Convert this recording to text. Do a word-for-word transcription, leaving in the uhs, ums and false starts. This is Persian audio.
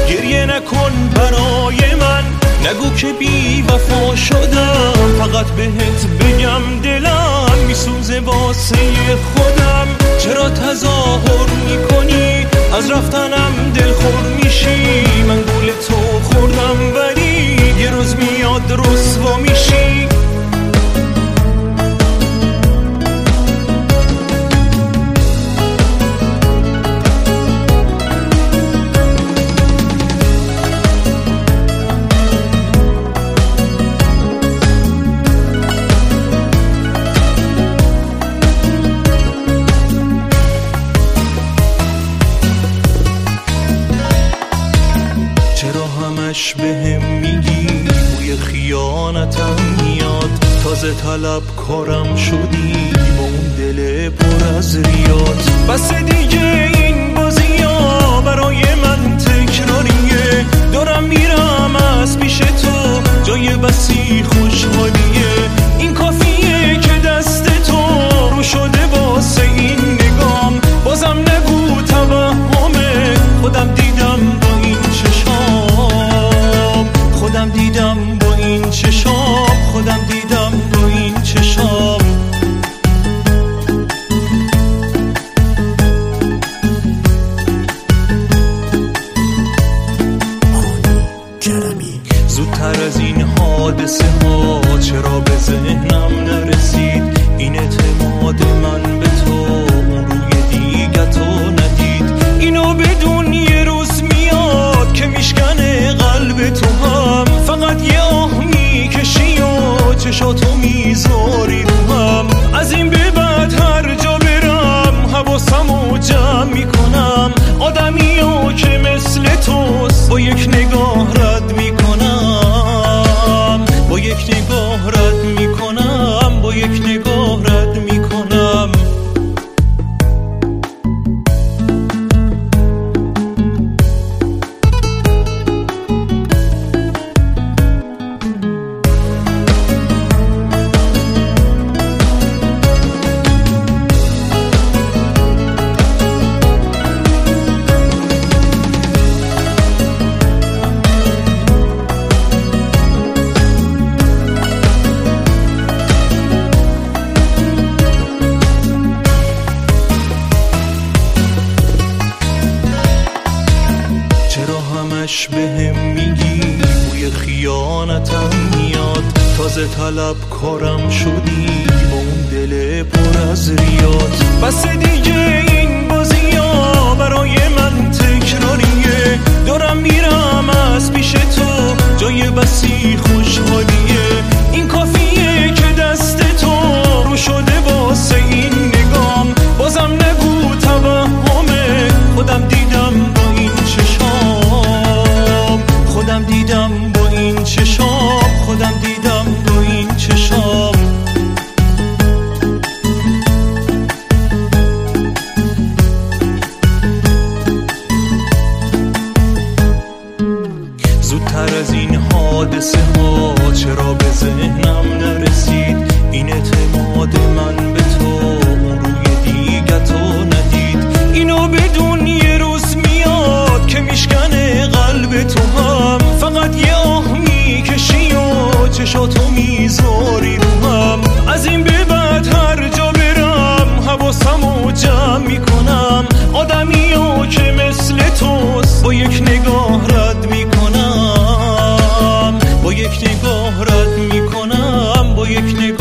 گریه نکن برای من، نگو که بی وفا شدم، فقط بهت بگم دلم میسوزه واسه خودم. چرا تظاهر میکنی از رفتنم دلخور میشی؟ من گول تو خوردم ولی یه روز میاد رسوا میشی. چرا همش بهم میگی بوی خیانتم میاد؟ تازه طلب کارم شدی با اون دل پر از ریاد. بس دیگه این بازی‌ها برای من تکراریه، دارم میرم از پیش تو، جای بسی خوشحالیه. این کافیه که دست تو رو شده واسه این نگام، بازم نگو توهمه، خودم دیدم با این چشام، خودم دیدم با این چشام، خودم دیدم با این چشام. زودتر از این حادثه ها چرا به ذهنم نرسید؟ این اعتماد من به تو اون روی دیگه تو ندید. اینو بدون یه روز میاد که میشکنه قلب تو هم، فقط یه آه میکشی و چشاتو میذاری رو هم. از این به بعد هر جا برم حواسمو جمع میکنم، آدمیو که مثل توست با یک نگاه رد میکنم، با یک نگاه رد میکنم، با یک نگاه رد میکنم. همش بهم میگی بوی خیانتم میاد، تازه طلب کارم شدی با اون دل پر از ریاد. بس دیگه این بازی‌ها برای من تکراریه، دارم میرم از پیش تو، جای بسی خوشحالیه. این کافیه که دست تو رو شده واسه این نگام، بازم نگو توهمه، خودم دیدم با این چشام، خودم دیدم با این چشام، خودم دیدم با این چشام. زودتر از این حادثه ها چرا به ذهنم نرسید؟ این اعتماد من به تو اون روی دیگه تو ندید. اینو بدون یه روز میاد که میشکنه قلب تو هم، فقط یه آه میکشی و چشاتو میذاری رو هم. از این به بعد هر جا برم حواسمو جمع میکنم، آدمیو که مثل توست با یک نگاه رد میکنم، با یک نگاه رد میکنم، با یک نگاه